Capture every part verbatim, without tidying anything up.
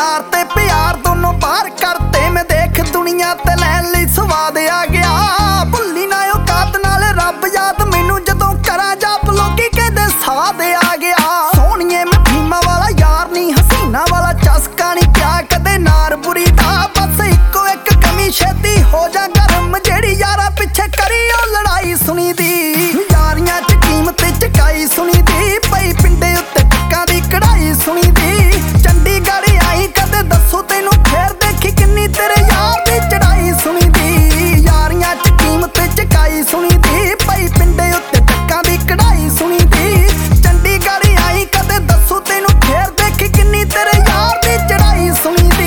यार ते प्यार दोनों पार करते मैं देख दुनिया ते लैन लई स्वाद आ गया। भुल्ली ना औकात नाल रब याद मैनू जदों करा जाप लोकी कहदे साद आ गया। सोहणिए मैं भीमा वाला यार नी हसीना वाला चस्का नी क्या कदे नार बुरी दा बस इक्को एक कमी छेती हो जा गरम जेड़ी यारा पिछे करी ओ लड़ाई सुनी दी। यारियां च कीमत चकाई सुनी दी पई पिंडे उत्ते टक्कां दी कढ़ाई सुनी दी। चंडीगढ़ आई कदे दसो तैनू फेर देखी किन्नी तेरे यार दी चढ़ाई सुनी दी। यारियां च कीमत चकाई सुनी दी पई पिंडे उत्ते टक्कां दी कढ़ाई सुनी दी। चंडीगढ़ आई कदे दसो तैनू फेर देखी किन्नी तेरे यार दी चढ़ाई सुनी दी।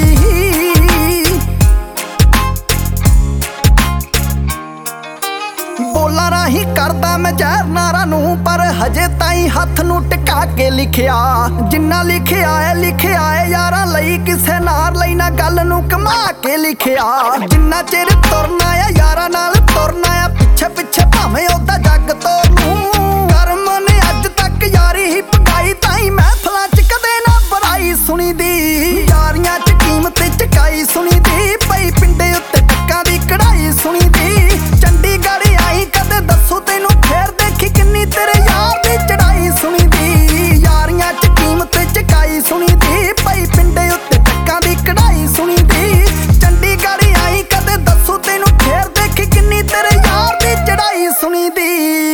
बोला राही करदा मैं जहर नारा नू पर हजे ताई हथ नू टिका के लिखिया। जिन्ना लिखिया है लिखिया है यारा लई किसे नार लई ना गल नू कमा के लिखिया। जिन्ना चिर तुरना है यारा नाल तुरना है पिछे पिछे भावें ओदा जग तोड़नू। करम ने अज तक यारी ही पगाई ताई महफलां च कदे ना बुराई सुनी दी। यारियां च कीमत चकाई सुनी दी पई पिंडे उत्ते टक्कां दी कढ़ाई सुनी दी। चंडीगढ़ आई कदे दसो तैनू फेर देखी किन्नी तेरे यार दी चढ़ाई सुनी दी। यारियां च कीमत चकाई सुनी दी पई पिंडे उत्ते टक्कां दी कढ़ाई सुनी दी। चंडीगढ़ आई कदे दसो तैनू फेर देखी किन्नी तेरे यार दी चढ़ाई सुनी दी।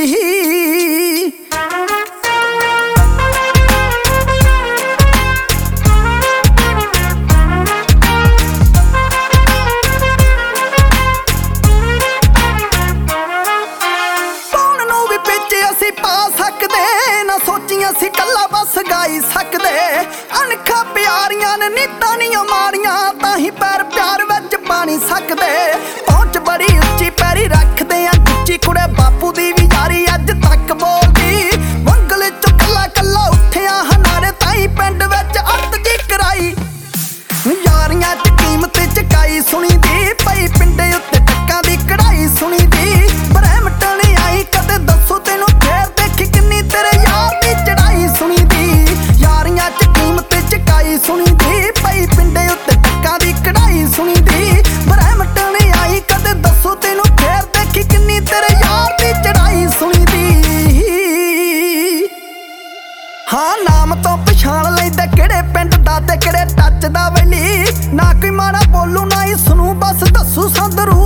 ਅਸੀਂ ਕੱਲਾ ਬਸ ਗਾਈ ਸਕਦੇ ਅਣਖਾਂ ਪਿਆਰੀਆਂ ਨੇ ਨੀਤਾਂ ਨੀ ਮਾਰੀਆਂ ਤਾਂ ਹੀ ਪੈਰ ਪਿਆਰ ਵਿੱਚ ਪਾ ਨਹੀਂ ਸਕਦੇ। ਪਹੁੰਚ ਬੜੀ ਉੱਚੀ ਪੈਰੀ ਰੱਖਦੇ ਆ ਗੁੱਚੀ ਕੁੜੇ ਬਾਪੂ ਦੀ ਵੀ ਯਾਰੀ ਅੱਜ ਤੱਕ ਬੋਲਦੀ। ਵੰਗਲ ਚੋਂ ਕੱਲਾ ਕੱਲਾ ਉੱਠਿਆ ਹਨਾਰੇ ਤਾਈ ਪਿੰਡ ਵਿੱਚ ਅੱਤ ਜੀ ਕਰਾਈ। ਯਾਰੀਆਂ ਚ ਕੀਮਤ ਚਕਾਈ ਸੁਣੀ ਦੀ ਪਈ ਪਿੰਡੇ ਉੱਤੇ ਟੱਕਾਂ ਦੀ ਕਢਾਈ ਸੁਣੀ ਦੀ। ਬ੍ਰਹਮਟਨ ਆਈ ਕਦੇ ਦੱਸੋ ਤੈਨੂੰ ਫੇਰ ਦੇਖੀ ਕਿੰਨੀ ਤੇਰੇ ਯਾਰ ਦੀ ਚੜਾਈ ਸੁਣੀ ਦੀ। ਯਾਰੀਆਂ ਚ ਕੀਮਤ ਚਕਾਈ ਸੁਣੀ ਦੀ ਪਈ ਪਿੰਡੇ ਉੱਤੇ ਟੱਕਾਂ ਦੀ ਕਢਾਈ ਸੁਣੀ ਦੀ। ਬ੍ਰਹਮਟਨ ਆਈ ਕਦੇ ਦੱਸੋ ਤੈਨੂੰ ਫੇਰ ਦੇਖੀ ਕਿੰਨੀ ਤੇਰੇ ਯਾਰ ਦੀ ਚੜਾਈ ਸੁਣੀ ਦੀ। ਹਾਂ ਨਾਮ ਤੋਂ ਪਛਾਣ ਲੈਂਦਾ ਕਿਹੜੇ ਪਿੰਡ ਦਾ ਤੇ ਕਿਹੜੇ ਟੱਚ ਦਾ ਵੈਲੀ। ਨਾ ਕੋਈ ਮਾੜਾ ਬੋਲੂ ਨਾ ਹੀ ਸੁਣੂ ਬਸ ਦੱਸੂ ਸੰਦਰੂ